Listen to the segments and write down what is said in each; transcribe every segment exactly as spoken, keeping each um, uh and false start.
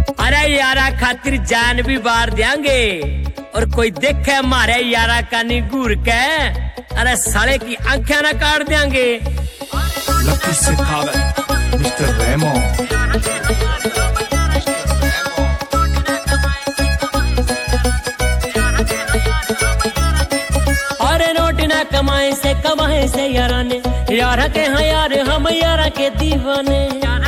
अरे यारा खातिर जान भी बार देंगे और कोई देखे हमारे यारा का निगूर के अरे साले की आंखें ना काट देंगे। लकी सिखावत मिस्टर रेमो। अरे नोट ना कमाए से कमाए से यारा ने यारा के हाँ यार हम यारा के दीवाने।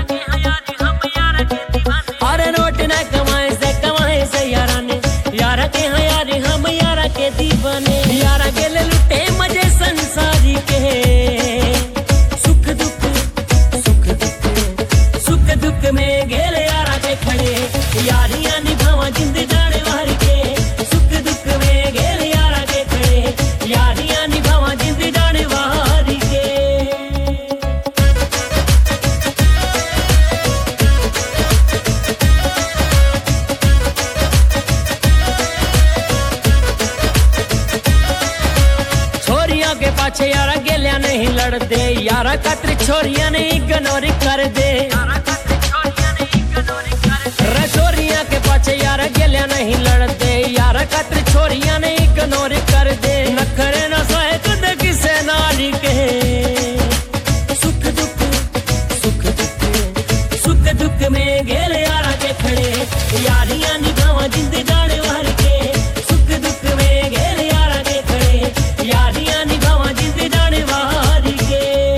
अरे नोट ना कमाए से कमाए से यारा ने यारा के हाँ यार हम यारा के दीवाने। यारा के ले लुटे मजे संसारी के सुख दुख सुख दुख सुख दुख में गेले यारा के खड़े यारियां निभावा जिंद जाने वार के। सुख दुख में गेले यारा के खड़े यारियां निभावा जिंद जाने वार के। छोरियों के पाछे यारा गेलिया नहीं लड़ दे यारा कतर छोरियां नहीं इग्नोर कर दे। छोरियां के पाछे यारा गेलिया नहीं लड़ दे यारा कतर छोरियां नहीं इग्नोर कर दे। नखरे न सहे कद किसे नारी के सुख दुख सुख दुख सुख दुख में गेले यारा के खड़े यारियां निभावा जिंद जाने वार के। सुख दुख में गेले यारा के खड़े यारियां निभावा जिंद जाने वार के।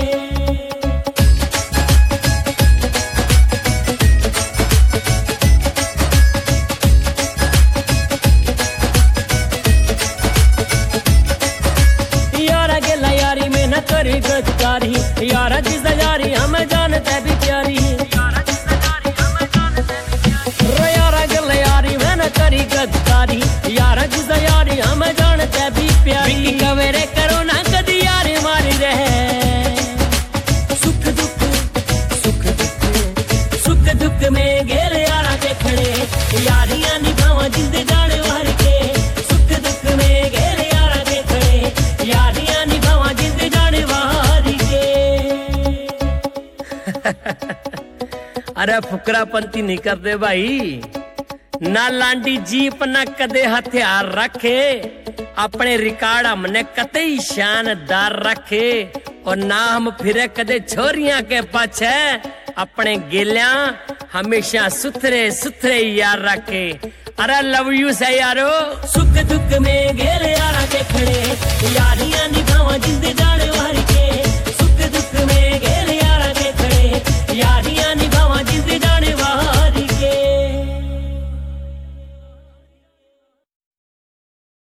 यारा गेला यारी में न करी गद्दारी यारा जिस यारी हमें जानते भी प्यारी। रो यारा गेला यारी में न करी गद्दारी यारा जिस यारी हमें जानते भी प्यारी। कवेरे करो ना कदी यारी मारी रहे सुख दुख सुख दुख सुख दुख में गेले यारा के खड़े यारियां निभावा जिंद जाने वार के। सुख दुख में गेले यारा के खड़े यारियां निभावा जिंद जाने वार के। अरे फुकरापंती नहीं कर दे भाई ना लांडी जीप ना कदे हथियार रखे अपने रिकॉर्ड हमने कतई शानदार रखे और ना हम फिरे कदे छोरियां के पाछे अपने गेलिया हमेशा सुथरे सुथरे यार रखे। अरे लव यू से यारो। सुख दुख में गेले यारा के खड़े यारियां निभावा जिंद जाने वार के।